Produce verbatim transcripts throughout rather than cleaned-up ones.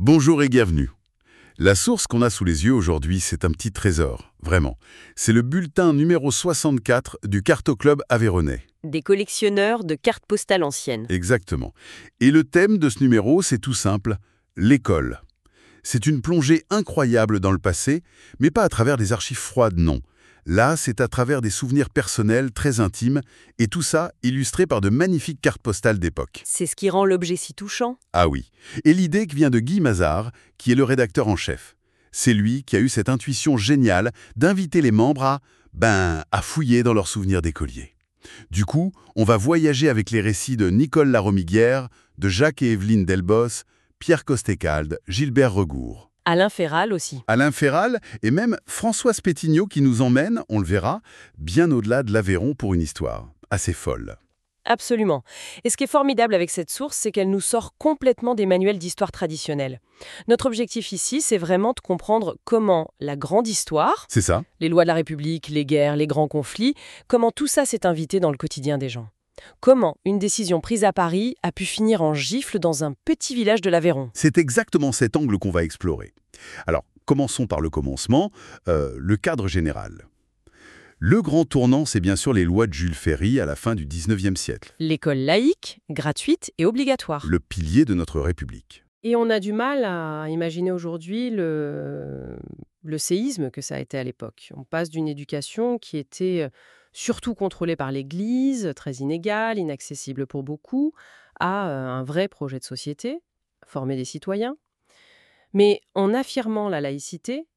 Bonjour et bienvenue. La source qu'on a sous les yeux aujourd'hui, c'est un petit trésor, vraiment. C'est le bulletin numéro soixante-quatre du Cartoclub Aveyronnais. Des collectionneurs de cartes postales anciennes. Exactement. Et le thème de ce numéro, c'est tout simple, l'école. C'est une plongée incroyable dans le passé, mais pas à travers des archives froides, non. Là, c'est à travers des souvenirs personnels très intimes, et tout ça illustré par de magnifiques cartes postales d'époque. C'est ce qui rend l'objet si touchant. Ah oui. Et l'idée qui vient de Guy Mazard, qui est le rédacteur en chef. C'est lui qui a eu cette intuition géniale d'inviter les membres à, ben, à fouiller dans leurs souvenirs d'écoliers. Du coup, on va voyager avec les récits de Nicole Laromiguière, de Jacques et Evelyne Delbos, Pierre Costécalde, Gilbert Regour. Alain Féral aussi. Alain Féral et même Françoise Pétignot qui nous emmène, on le verra, bien au-delà de l'Aveyron pour une histoire assez folle. Absolument. Et ce qui est formidable avec cette source, c'est qu'elle nous sort complètement des manuels d'histoire traditionnels. Notre objectif ici, c'est vraiment de comprendre comment la grande histoire, C'est ça? les lois de la République, les guerres, les grands conflits, comment tout ça s'est invité dans le quotidien des gens. Comment une décision prise à Paris a pu finir en gifle dans un petit village de l'Aveyron. C'est exactement cet angle qu'on va explorer. Alors, commençons par le commencement, euh, le cadre général. Le grand tournant, c'est bien sûr les lois de Jules Ferry à la fin du dix-neuvième siècle. L'école laïque, gratuite et obligatoire. Le pilier de notre République. Et on a du mal à imaginer aujourd'hui le, le séisme que ça a été à l'époque. On passe d'une éducation qui était surtout contrôlée par l'Église, très inégale, inaccessible pour beaucoup, à un vrai projet de société, former des citoyens. Mais en affirmant la laïcité,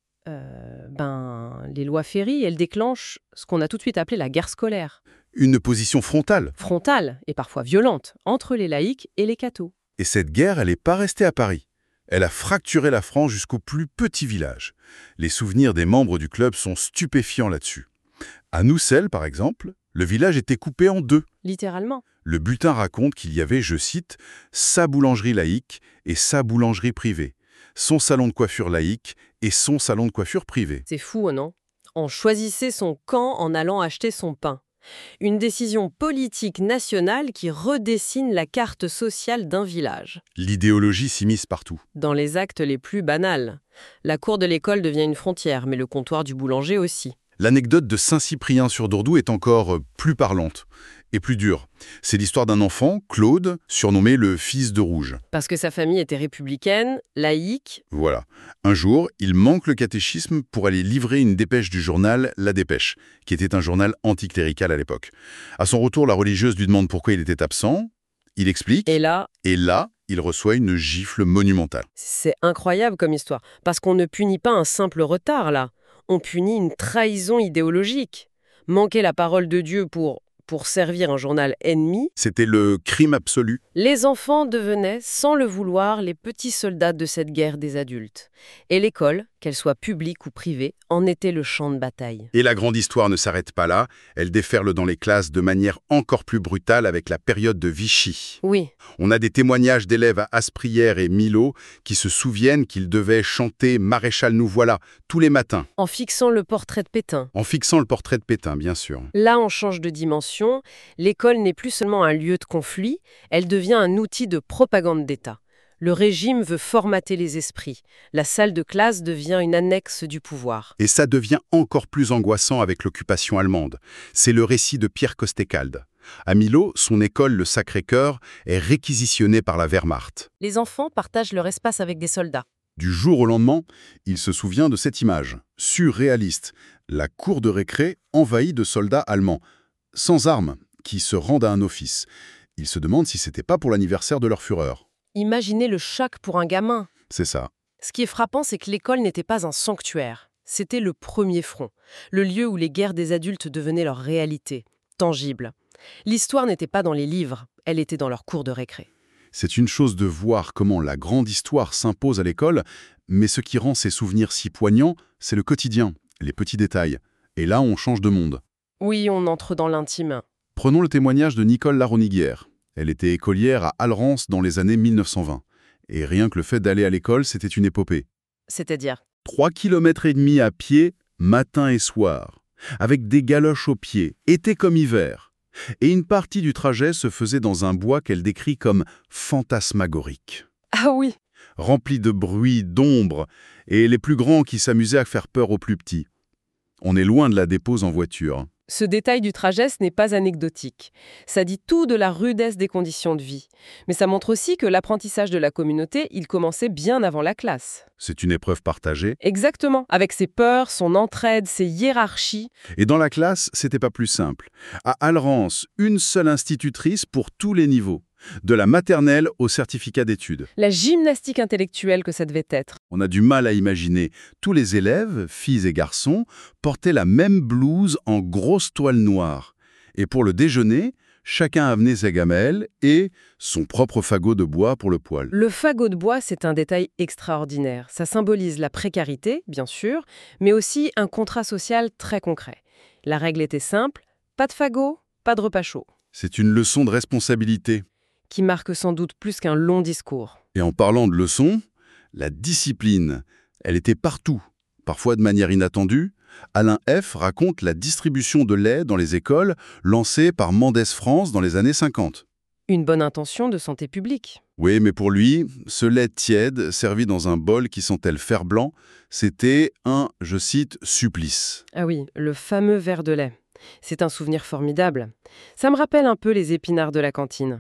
euh, ben, les lois Ferry, elles déclenchent ce qu'on a tout de suite appelé la guerre scolaire. Une opposition frontale. Frontale et parfois violente entre les laïcs et les cathos. Et cette guerre, elle n'est pas restée à Paris. Elle a fracturé la France jusqu'au plus petit village. Les souvenirs des membres du club sont stupéfiants là-dessus. À Noussel, par exemple, le village était coupé en deux. Littéralement. Le bulletin raconte qu'il y avait, je cite, « sa boulangerie laïque et sa boulangerie privée, son salon de coiffure laïque et son salon de coiffure privé. » C'est fou, non? On choisissait son camp en allant acheter son pain. Une décision politique nationale qui redessine la carte sociale d'un village. L'idéologie s'immisce partout. Dans les actes les plus banals. La cour de l'école devient une frontière, mais le comptoir du boulanger aussi. L'anecdote de Saint-Cyprien-sur-Dourdou est encore plus parlante et plus dure. C'est l'histoire d'un enfant, Claude, surnommé le fils de rouge. Parce que sa famille était républicaine, laïque. Voilà. Un jour, il manque le catéchisme pour aller livrer une dépêche du journal La Dépêche, qui était un journal anticlérical à l'époque. À son retour, la religieuse lui demande pourquoi il était absent. Il explique. Et là, Et là, il reçoit une gifle monumentale. c'est incroyable comme histoire. Parce qu'on ne punit pas un simple retard, là. On punit une trahison idéologique. Manquer la parole de Dieu pour, pour servir un journal ennemi. C'était le crime absolu. Les enfants devenaient, sans le vouloir, les petits soldats de cette guerre des adultes. Et l'école, qu'elle soit publique ou privée, en était le champ de bataille. Et la grande histoire ne s'arrête pas là. Elle déferle dans les classes de manière encore plus brutale avec la période de Vichy. Oui, On a des témoignages d'élèves à Asprières et Millau qui se souviennent qu'ils devaient chanter « Maréchal, nous voilà » tous les matins, en fixant le portrait de Pétain. en fixant le portrait de Pétain, bien sûr. Là, on change de dimension. L'école n'est plus seulement un lieu de conflit, elle devient un outil de propagande d'État. Le régime veut formater les esprits. La salle de classe devient une annexe du pouvoir. Et ça devient encore plus angoissant avec l'occupation allemande. C'est le récit de Pierre Costécalde. À Millau, son école, le Sacré-Cœur, est réquisitionnée par la Wehrmacht. Les enfants partagent leur espace avec des soldats. Du jour au lendemain, il se souvient de cette image, surréaliste. La cour de récré envahie de soldats allemands, sans armes, qui se rendent à un office. Il se demande si c'était pas pour l'anniversaire de leur Führer. Imaginez le choc pour un gamin. C'est ça. Ce qui est frappant, c'est que l'école n'était pas un sanctuaire. C'était le premier front, le lieu où les guerres des adultes devenaient leur réalité, tangible. L'histoire n'était pas dans les livres, elle était dans leur cours de récré. C'est une chose de voir comment la grande histoire s'impose à l'école, mais ce qui rend ces souvenirs si poignants, c'est le quotidien, les petits détails. Et là, on change de monde. Oui, on entre dans l'intime. Prenons le témoignage de Nicole Laromiguière. Elle était écolière à Alrance dans les années mille neuf cent vingt. Et rien que le fait d'aller à l'école, c'était une épopée. C'est-à-dire, Trois kilomètres et demi à pied, matin et soir, avec des galoches aux pieds, été comme hiver. Et une partie du trajet se faisait dans un bois qu'elle décrit comme fantasmagorique. ah oui, remplis de bruit, d'ombre, et les plus grands qui s'amusaient à faire peur aux plus petits. On est loin de la dépose en voiture. Ce détail du trajet, ce n'est pas anecdotique. Ça dit tout de la rudesse des conditions de vie. Mais ça montre aussi que l'apprentissage de la communauté, il commençait bien avant la classe. C'est une épreuve partagée. Exactement, avec ses peurs, son entraide, ses hiérarchies. Et dans la classe, c'était pas plus simple. À Alrance, une seule institutrice pour tous les niveaux, de la maternelle au certificat d'études. La gymnastique intellectuelle que ça devait être. On a du mal à imaginer. Tous les élèves, filles et garçons, portaient la même blouse en grosse toile noire. Et pour le déjeuner, chacun amenait sa gamelle et son propre fagot de bois pour le poêle. Le fagot de bois, c'est un détail extraordinaire. Ça symbolise la précarité, bien sûr, mais aussi un contrat social très concret. La règle était simple, pas de fagot, pas de repas chaud. C'est une leçon de responsabilité. Qui marque sans doute plus qu'un long discours. Et en parlant de leçons, la discipline, elle était partout, parfois de manière inattendue. Alain F. raconte la distribution de lait dans les écoles lancée par Mendès France dans les années cinquante. Une bonne intention de santé publique. Oui, mais pour lui, ce lait tiède, servi dans un bol qui sentait le fer blanc, c'était un, je cite, supplice. Ah oui, le fameux verre de lait. C'est un souvenir formidable. Ça me rappelle un peu les épinards de la cantine.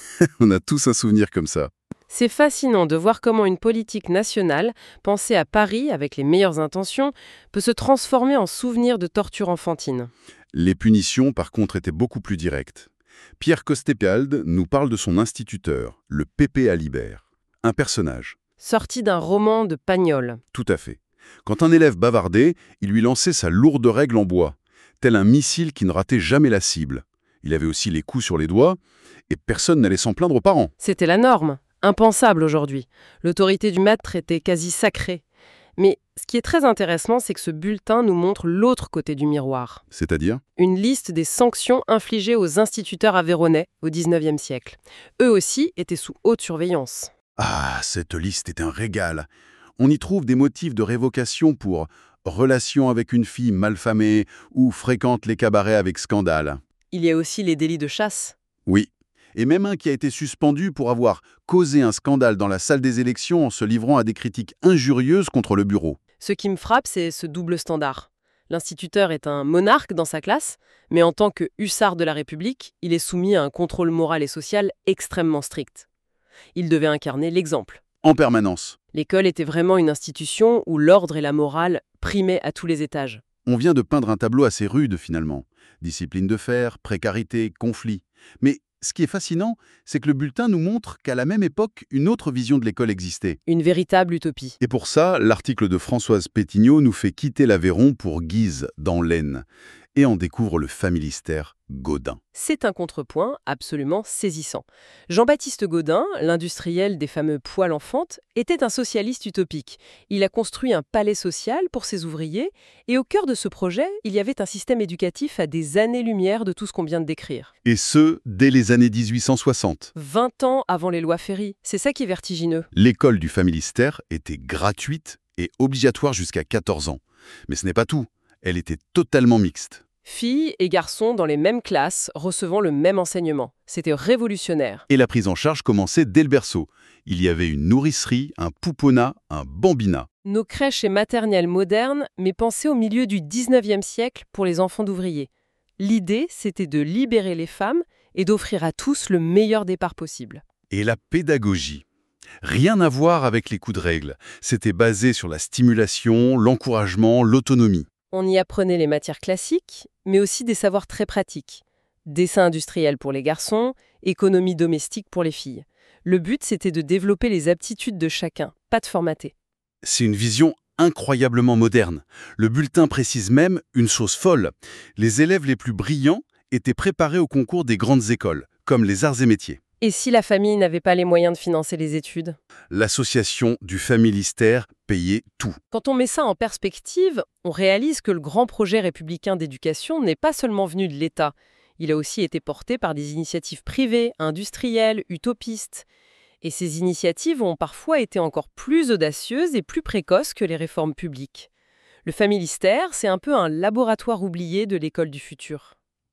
On a tous un souvenir comme ça. C'est fascinant de voir comment une politique nationale, pensée à Paris avec les meilleures intentions, peut se transformer en souvenir de torture enfantine. Les punitions, par contre, étaient beaucoup plus directes. Pierre Costépialde nous parle de son instituteur, le Pépé Alibert. Un personnage. Sorti d'un roman de Pagnol. Tout à fait. Quand un élève bavardait, il lui lançait sa lourde règle en bois, tel un missile qui ne ratait jamais la cible. Il avait aussi les coups sur les doigts, et personne n'allait s'en plaindre aux parents. C'était la norme. Impensable aujourd'hui. L'autorité du maître était quasi sacrée. Mais ce qui est très intéressant, c'est que ce bulletin nous montre l'autre côté du miroir. C'est-à-dire ? Une liste des sanctions infligées aux instituteurs aveyronnais au dix-neuvième siècle. Eux aussi étaient sous haute surveillance. Ah, cette liste est un régal. On y trouve des motifs de révocation pour relation avec une fille malfamée ou fréquente les cabarets avec scandale. Il y a aussi les délits de chasse. Oui. Et même un qui a été suspendu pour avoir causé un scandale dans la salle des élections en se livrant à des critiques injurieuses contre le bureau. Ce qui me frappe, c'est ce double standard. L'instituteur est un monarque dans sa classe, mais en tant que hussard de la République, il est soumis à un contrôle moral et social extrêmement strict. Il devait incarner l'exemple. En permanence. L'école était vraiment une institution où l'ordre et la morale primaient à tous les étages. On vient de peindre un tableau assez rude finalement. Discipline de fer, précarité, conflit. Mais ce qui est fascinant, c'est que le bulletin nous montre qu'à la même époque, une autre vision de l'école existait. Une véritable utopie. Et pour ça, l'article de Françoise Pétignot nous fait quitter l'Aveyron pour Guise, dans l'Aisne. Et on découvre le familistère Gaudin. C'est un contrepoint absolument saisissant. Jean-Baptiste Gaudin, l'industriel des fameux poêles enfantes, était un socialiste utopique. Il a construit un palais social pour ses ouvriers, et au cœur de ce projet, il y avait un système éducatif à des années-lumière de tout ce qu'on vient de décrire. Et ce, dès les années mille huit cent soixante. vingt ans avant les lois Ferry. C'est ça qui est vertigineux. L'école du familistère était gratuite et obligatoire jusqu'à quatorze ans. Mais ce n'est pas tout. Elle était totalement mixte. Filles et garçons dans les mêmes classes, recevant le même enseignement. C'était révolutionnaire. Et la prise en charge commençait dès le berceau. Il y avait une nourricerie, un pouponat, un bambinat. Nos crèches et maternelles modernes, mais pensées au milieu du dix-neuvième siècle pour les enfants d'ouvriers. L'idée, c'était de libérer les femmes et d'offrir à tous le meilleur départ possible. Et la pédagogie. Rien à voir avec les coups de règle. C'était basé sur la stimulation, l'encouragement, l'autonomie. On y apprenait les matières classiques, mais aussi des savoirs très pratiques. Dessin industriel pour les garçons, économie domestique pour les filles. Le but, c'était de développer les aptitudes de chacun, pas de formater. C'est une vision incroyablement moderne. Le bulletin précise même une chose folle. Les élèves les plus brillants étaient préparés au concours des grandes écoles, comme les arts et métiers. Et si la famille n'avait pas les moyens de financer les études ? L'association du familistère payait tout. Quand on met ça en perspective, on réalise que le grand projet républicain d'éducation n'est pas seulement venu de l'État. Il a aussi été porté par des initiatives privées, industrielles, utopistes. Et ces initiatives ont parfois été encore plus audacieuses et plus précoces que les réformes publiques. Le familistère, c'est un peu un laboratoire oublié de l'école du futur.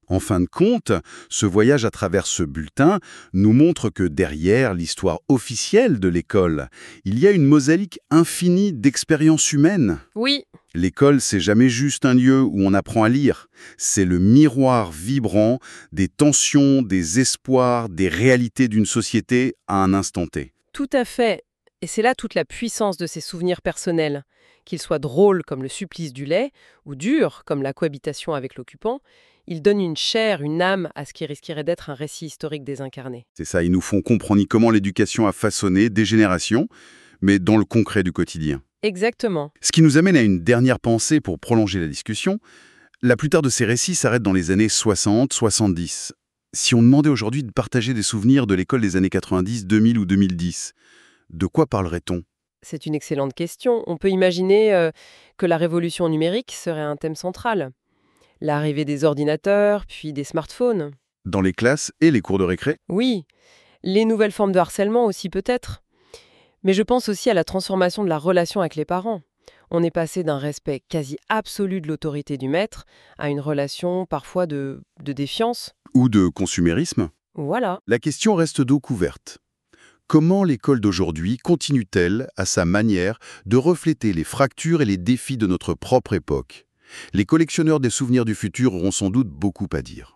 En fin de compte, ce voyage à travers ce bulletin nous montre que derrière l'histoire officielle de l'école, il y a une mosaïque infinie d'expériences humaines. Oui, L'école, c'est jamais juste un lieu où on apprend à lire. C'est le miroir vibrant des tensions, des espoirs, des réalités d'une société à un instant T. tout à fait. Et c'est là toute la puissance de ces souvenirs personnels. Qu'ils soient drôles comme le supplice du lait, ou durs comme la cohabitation avec l'occupant, ils donnent une chair, une âme à ce qui risquerait d'être un récit historique désincarné. C'est ça, ils nous font comprendre comment l'éducation a façonné des générations, mais dans le concret du quotidien. Exactement. Ce qui nous amène à une dernière pensée pour prolonger la discussion. La plupart de ces récits s'arrêtent dans les années soixante soixante-dix. Si on demandait aujourd'hui de partager des souvenirs de l'école des années quatre-vingt-dix, deux mille ou deux mille dix, de quoi parlerait-on? C'est une excellente question. On peut imaginer euh, que la révolution numérique serait un thème central. L'arrivée des ordinateurs, puis des smartphones. Dans les classes et les cours de récré? Oui, les nouvelles formes de harcèlement aussi peut-être. Mais je pense aussi à la transformation de la relation avec les parents. On est passé d'un respect quasi absolu de l'autorité du maître à une relation parfois de, de défiance. Ou de consumérisme? Voilà. La question reste d'eau couverte. Comment l'école d'aujourd'hui continue-t-elle, à sa manière, de refléter les fractures et les défis de notre propre époque? Les collectionneurs des souvenirs du futur auront sans doute beaucoup à dire.